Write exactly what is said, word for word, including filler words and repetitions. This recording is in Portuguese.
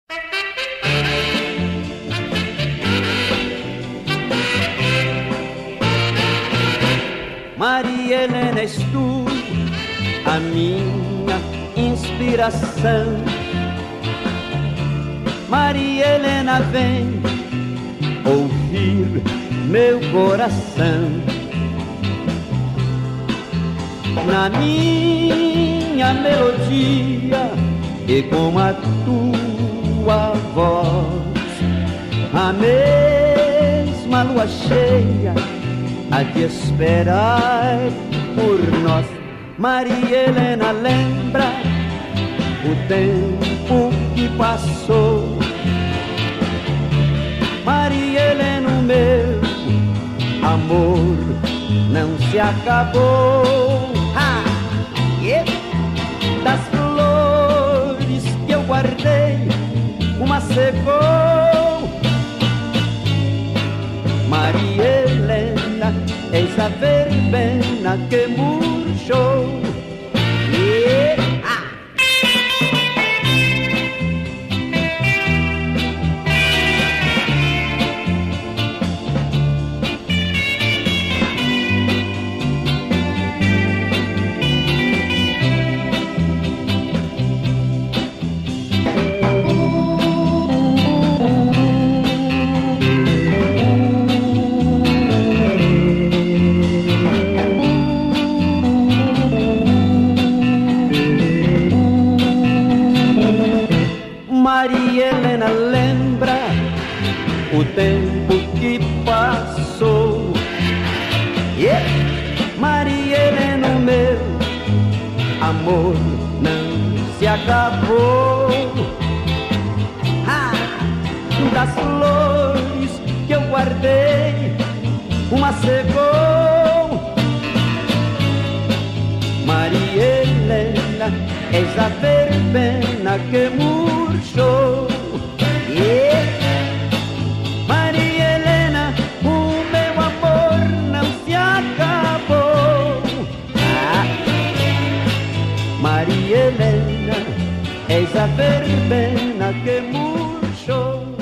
Maria Helena, és tu a minha inspiração. Maria Helena, vem ouvir meu coração. Na minha melodia e com a tua voz, a mesma lua cheia a te esperar por nós. Maria Helena, lembra o tempo que passou. Maria Helena, o meu amor não se acabou. Ah, yeah. Das flores que eu guardei, uma secou. Maria Helena, és a verbena que murchou. Yeah. Ah. Maria Helena, lembra o tempo que passou. Yeah. Maria Helena, o meu amor não se acabou. Ah, das flores que eu guardei, uma secou. Maria Helena, és a verbena que murchou. Yeah. Maria Helena, o meu amor não se acabou. Ah. Maria Helena, és a verbena que murchou.